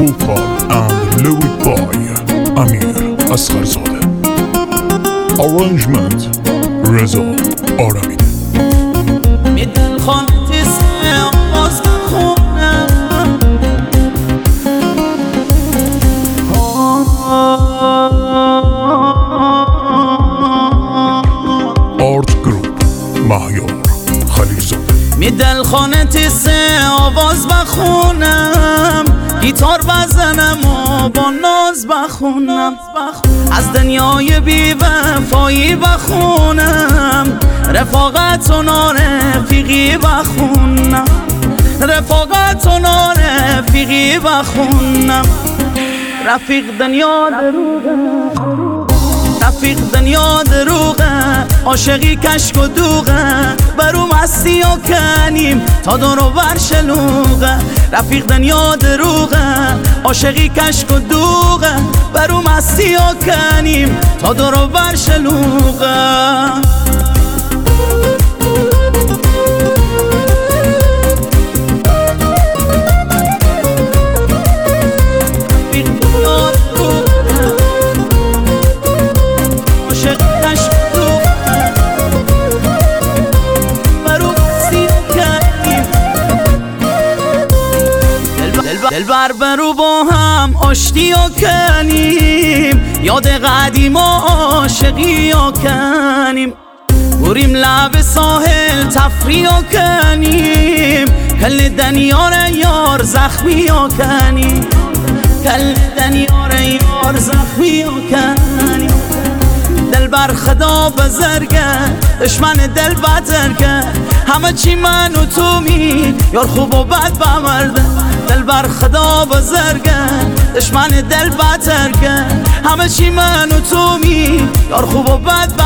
vocal and lyric by امیر اصغرزاده. Arrangement رضا آرمیده. می دلخانت سه آواز بخونم، آرت گروپ مهیار خلیلزاده. می دلخانت سه آواز بخونم، گیتار بزنم و با ناز بخونم، از دنیای بی وفایی بخونم، رفاقت و نارفیقی بخونم، رفاقت و نارفیقی بخونم. رفیق دنیا دروغه، رفیق دنیا دروغه، عاشقی کشک و دوغه، برو مستی و کنیم تا دور و بر شلوغه. رفیق دنیا دروغه، عاشقی کشک و دوغه، برو مستی و کنیم تا دور و بر شلوغه. دلبر برو با هم آشتی و کنیم، یاد قدیم و عاشقی و کنیم، بریم لب ساحل تفریح و کنیم، کل دنیار یار زخمی و کنیم، کل دنیار یار زخمی و کنیم. دلبر خدا بزرگه، دشمن دل بزرگه، همه چی من و تو می یار خوب و بد بمرده. دلبر خدا بزرگه، دشمن دل بزرگه، همه چی من و تو می یار خوب و بد